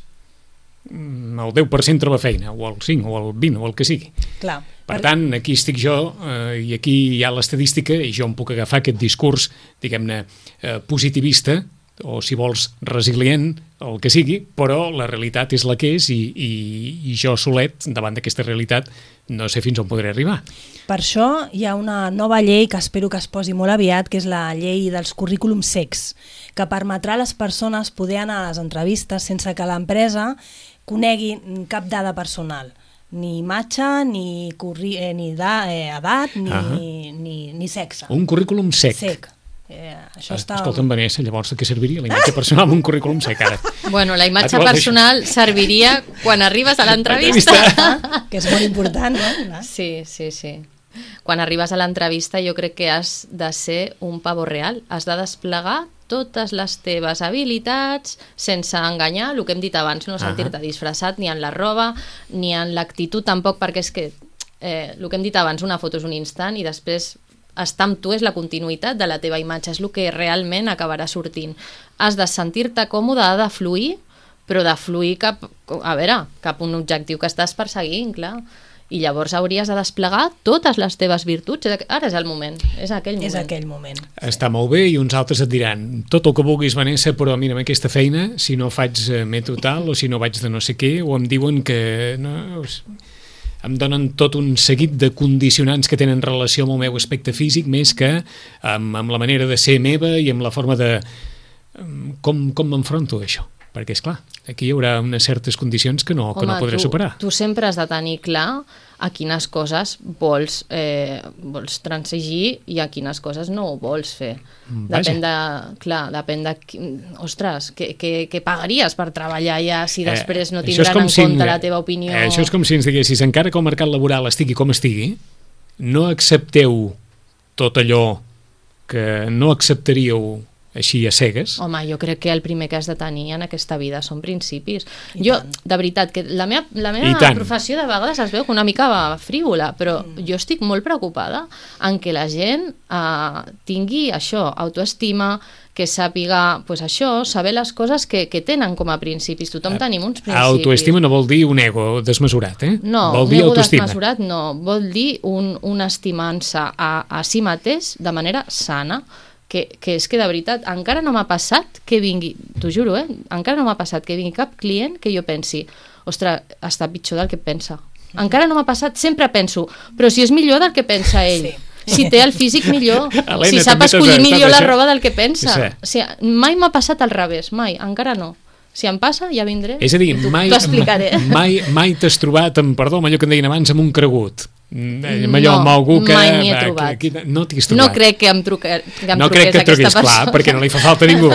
mm, el deu per cent troba feina, o el cinc, o el vint, o el que sigui. Clar, Per tant, aquí estic jo, eh, i aquí hi ha l'estadística, i jo em puc agafar aquest discurs, diguem-ne, eh, positivista, o si vols resilient, el que sigui, però la realitat és la que és i, i, i jo solet, davant d'aquesta realitat, no sé fins on podré arribar. Per això hi ha una nova llei que espero que es posi molt aviat, que és la llei dels currículums secs, que permetrà a les persones poder anar a les entrevistes sense que l'empresa conegui cap dada personal, ni imatge, ni, curri, eh, ni da, eh, edat, ni, Ah. ni, ni sexe. Un currículum sec. Sec. Eh, això està... Escolta'm, Vanessa, llavors de què serviria la imatge personal en un currículum sec ara? Bueno, la imatge personal serviria quan arribes a l'entrevista. Que és molt important, no? Sí, sí, sí. Quan arribes a l'entrevista jo crec que has de ser un pavo real, has de desplegar totes les teves habilitats sense enganyar, el que hem dit abans, no sentir-te disfressat ni en la roba ni en l'actitud tampoc, perquè és que eh, el que hem dit abans, una foto és un instant i després estar amb tu és la continuïtat de la teva imatge, és el que realment acabarà sortint. Has de sentir-te còmode, ha de fluir, però de fluir cap, a veure, cap a un objectiu que estàs perseguint, clar. I llavors hauries de desplegar totes les teves virtuts. Ara és el moment, és aquell moment. És aquell moment. Està molt bé i uns altres et diran tot el que vulguis, Vanessa, però mira'm aquesta feina, si no faig método tal o si no vaig de no sé què, o em diuen que no, em donen tot un seguit de condicionants que tenen relació amb el meu aspecte físic més que amb, amb la manera de ser meva i amb la forma de com, com m'enfronto a això. Perquè, és clar, aquí hi haurà unes certes condicions que no, Home, que no podré tu, superar. Tu sempre has de tenir clar a quines coses vols, eh, vols transigir i a quines coses no ho vols fer. Vaja. Depèn de... Clar, depèn de... Ostres, què, què, què pagaries per treballar ja si després no eh, tindran en si, compte la teva opinió? Eh, això és com si ens diguessis, encara que el mercat laboral estigui com estigui, no accepteu tot allò que no acceptaríeu així a cegues. Home, jo crec que el primer que has de tenir en aquesta vida són principis. I jo, tant. De veritat, que la meva, la meva professió de vegades es veu que una mica frívola, però mm. jo estic molt preocupada en que la gent eh, tingui això, autoestima, que sàpiga, pues això, saber les coses que, que tenen com a principis. Tothom tenim uns principis. Autoestima no vol dir un ego desmesurat, eh? No, vol un dir ego autoestima. desmesurat no, vol dir un, un estimant-se a, a si mateix de manera sana. Que, que és que de veritat encara no m'ha passat que vingui, t'ho juro, eh? encara no m'ha passat que vingui cap client que jo pensi, ostres, està pitjor del que pensa. Encara no m'ha passat, sempre penso, però si és millor del que pensa ell. Sí. Si té el físic millor, Helena, si sap escollir millor la roba del que pensa. Sí. O sigui, mai m'ha passat al revés, mai, encara no. Si em passa, ja vindré. És a dir, mai, mai, mai t'has trobat, amb perdó, amb allò que em deien abans, amb un cregut. Amb allò, no, amb algú que... mai m'hi he trobat. Que, que, no t'hi has trobat. No crec que em, truque, que em no truqués crec que aquesta truqués, persona. clar, perquè no li fa falta a ningú.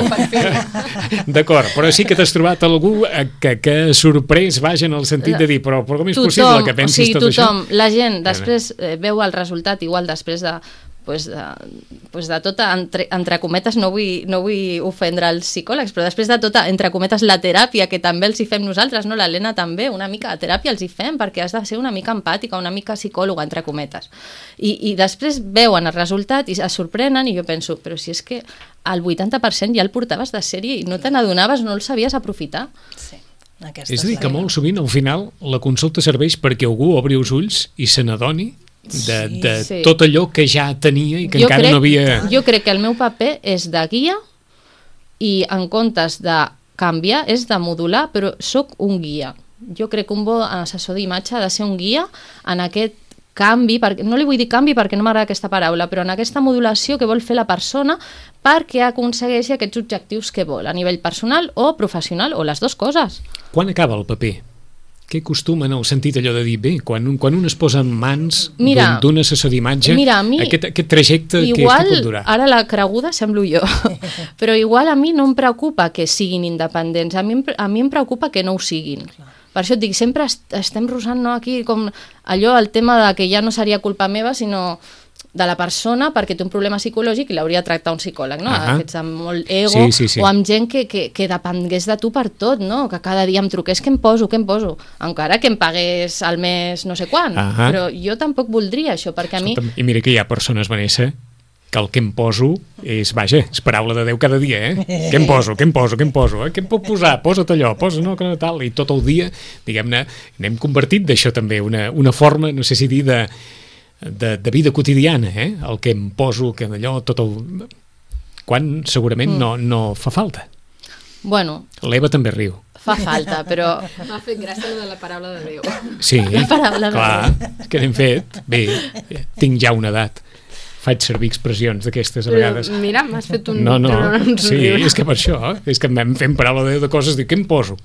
D'acord, però sí que t'has trobat algú que, que sorprès, vaja, en el sentit de dir, però, però com és tothom, possible que pensis o sigui, tot tothom, això? La gent després eh, veu el resultat igual després de... Pues de, pues de tota, entre, entre cometes, no vull, no vull ofendre els psicòlegs, però després de tota, entre cometes, la teràpia, que també els hi fem nosaltres, no? L'Helena també, una mica de teràpia els hi fem, perquè has de ser una mica empàtica, una mica psicòloga, entre cometes. I, i després veuen el resultat i es sorprenen, i jo penso, però si és que el vuitanta per cent ja el portaves de sèrie i no te n'adonaves, no el sabies aprofitar. Sí. És a dir, que molt sovint, al final, la consulta serveix perquè algú obri els ulls i se n'adoni de, de sí. tot allò que ja tenia i que jo encara crec, no havia... Jo crec que el meu paper és de guia i en comptes de canviar és de modular, però sóc un guia. Jo crec que un bon assessor d'imatge ha de ser un guia en aquest canvi, perquè, no li vull dir canvi perquè no m'agrada aquesta paraula, però en aquesta modulació que vol fer la persona perquè aconsegueixi aquests objectius que vol, a nivell personal o professional, o les dues coses. Quan acaba el paper? Què acostuma en el sentit allò de dir, bé, quan un, quan un es posa en mans d'un assessor d'imatge, aquest, aquest trajecte igual, que, que pot durar? Ara la creguda semblo jo, però igual a mi no em preocupa que siguin independents, a mi, a mi em preocupa que no ho siguin. Per això et dic, sempre est estem rosant, no, aquí com allò, el tema de que ja no seria culpa meva, sinó de la persona perquè té un problema psicològic i l'hauria de tractar un psicòleg, no? Uh-huh. Aquests amb molt ego, sí, sí, sí. O amb gent que, que, que depengués de tu per tot, no? Que cada dia em truqués, què em poso, què em poso? Encara que em pagués al mes no sé quan, uh-huh. Però jo tampoc voldria això, perquè a mi... I mira que hi ha persones, Vanessa, que el que em poso és, vaja, és paraula de Déu cada dia, eh? Què em poso, què em poso, què em poso, eh? Què em puc posar? Posa't allò, posa no, que no tal, i tot el dia, diguem-ne, n'hem convertit d'això també una, una forma, no sé si dir, de... De, de vida quotidiana, eh? El que em poso, que allò, tot el... Quan segurament mm. no, no fa falta. Bueno. L'Eva també riu. Fa falta, però... M'ha fet gràcia de la paraula de Déu. Sí, la paraula clar, de Déu. Que n'hem fet. Bé, tinc ja una edat. Faig servir expressions d'aquestes a vegades. Mira, m'has fet un... No, no, sí, és que per això, és que em fem paraula de Déu de coses, dic, què em poso?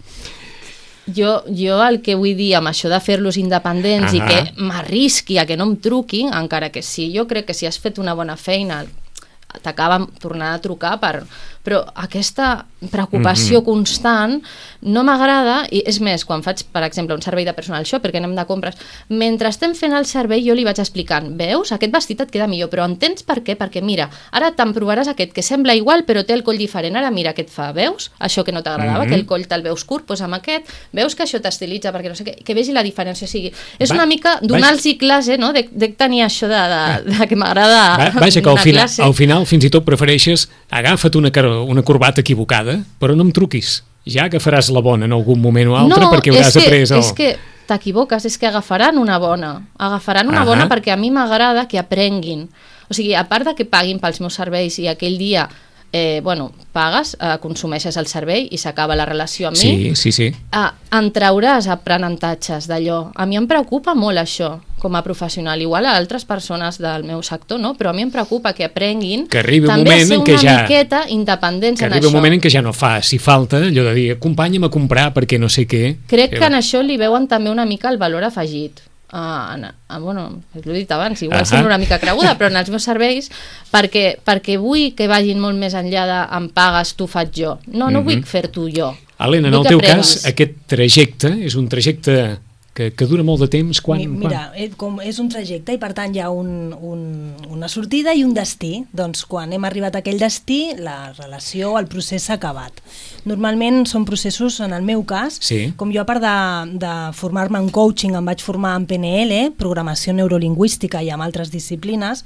Jo, jo el que vull dir amb això de fer-los independents, uh-huh. I que m'arrisqui a que no em truquin, encara que sí, jo crec que si has fet una bona feina t'acaba tornant a trucar per... Però aquesta preocupació mm-hmm. constant no m'agrada, i és més, quan faig, per exemple, un servei de personal shopper, que anem de compres, mentre estem fent el servei jo li vaig explicant, veus, aquest vestit et queda millor, però entens per què? Perquè mira, ara te'n provaràs aquest que sembla igual però té el coll diferent, ara mira què et fa, veus? Això que no t'agradava, mm-hmm. que el coll te'l veus curt, doncs amb aquest, veus que això t'estilitza perquè no sé què, que vegi la diferència, o sigui, és Va, una mica donar-los classe, no? Dec, dec tenir això de, de, de que m'agrada Va, Vaja, que al final, al final fins i tot prefereixes agafa't una, una corbata equivocada, però no em truquis. Ja agafaràs la bona en algun moment o altre, no, perquè hauràs que, après el... és que t'equivoques, és que agafaran una bona. Agafaran una uh-huh. bona perquè a mi m'agrada que aprenguin. O sigui, a part de que paguin pels meus serveis i aquell dia eh, bueno, pagues, eh, consumeixes el servei i s'acaba la relació amb sí, mi, sí, sí. Eh, en trauràs aprenentatges d'allò. A mi em preocupa molt això com a professional, igual a altres persones del meu sector, no? Però a mi em preocupa que aprenguin que arribi un també moment a ser en què una ja, miqueta independents que en arribi això. un moment en què ja no fa, si falta, allò de dir, acompanya'm a comprar perquè no sé què. Crec que en això li veuen també una mica el valor afegit. Uh, uh, bueno, l'he dit abans, igual uh -huh. sembla una mica creguda, però en els meus serveis, perquè, perquè vull que vagin molt més enllà de em pagues, tu faig jo. No, no uh -huh. vull fer-t'ho jo. Helena, en el teu cas, aquest trajecte és un trajecte que, que dura molt de temps. Quan, Mira, quan? com és un trajecte i per tant hi ha un, un, una sortida i un destí. Doncs quan hem arribat a aquell destí, la relació, el procés s'ha acabat. Normalment són processos, en el meu cas, sí. com jo a part de, de formar-me en coaching, em vaig formar en P N L, programació neurolingüística i amb altres disciplines,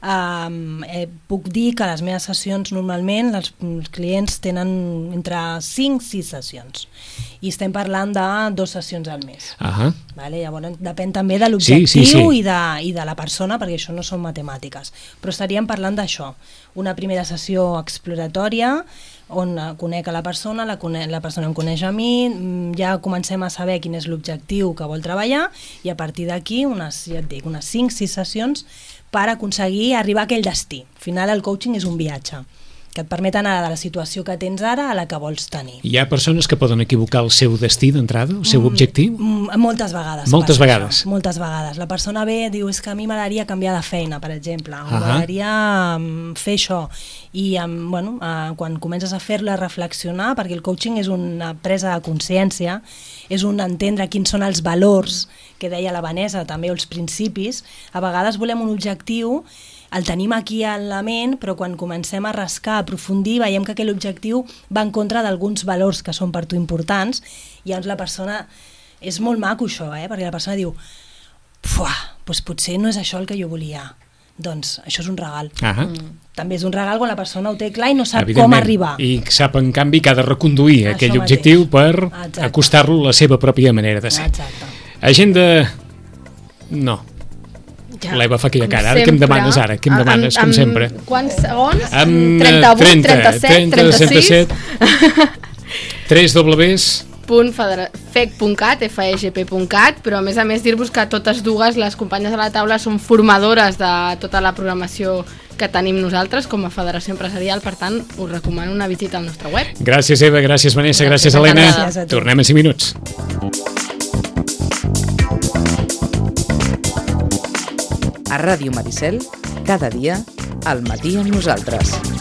Um, eh, puc dir que les meves sessions normalment els, els clients tenen entre cinc i sis sessions i estem parlant de dues sessions al mes. Uh-huh. Vale? Llavors depèn també de l'objectiu sí, sí, sí. i, de, i de la persona, perquè això no són matemàtiques, però estaríem parlant d'això, una primera sessió exploratòria on conec a la persona, la, conec, la persona em coneix a mi, ja comencem a saber quin és l'objectiu que vol treballar i a partir d'aquí unes, ja et dic, unes cinc o sis sessions per aconseguir arribar a aquell destí. Al final el coaching és un viatge que et permet anar de la situació que tens ara a la que vols tenir. Hi ha persones que poden equivocar el seu destí d'entrada, el seu mm, objectiu? Mm, moltes vegades. Moltes vegades. Això, moltes vegades. La persona ve, diu, és que a mi m'agradaria canviar de feina, per exemple, o uh-huh. m'agradaria um, fer això. I um, bueno, uh, quan comences a fer-la reflexionar, perquè el coaching és una presa de consciència, és un entendre quins són els valors que deia la Vanessa, també els principis. A vegades volem un objectiu, el tenim aquí a la ment, però quan comencem a rascar, a aprofundir, veiem que aquell objectiu va en contra d'alguns valors que són per tu importants, i llavors la persona... És molt maco això, eh? Perquè la persona diu doncs potser no és això el que jo volia. Doncs això és un regal. Uh-huh. Mm. També és un regal quan la persona ho té clar i no sap com arribar. I sap, en canvi, que ha de reconduir això aquell mateix. objectiu per Exacte. acostar-lo a la seva pròpia manera de ser. Exacte. Agenda... No. Ja, L'Eva fa aquella cara. Ara sempre. Què em demanes ara? Què em demanes, amb, com sempre? Quants segons? Amb trenta-vuit, trenta, trenta-set, trenta, trenta-sis. tres Ws. fec punt cat, f e g p punt cat, però a més a més dir-vos que totes dues, les companyes de la taula, són formadores de tota la programació que tenim nosaltres com a Federació Empresarial, per tant, us recomano una visita al nostre web. Gràcies, Eva, gràcies, Vanessa, gràcies, gràcies Helena. Gràcies Tornem en cinc minuts. A Ràdio Maricel, cada dia, al matí amb nosaltres.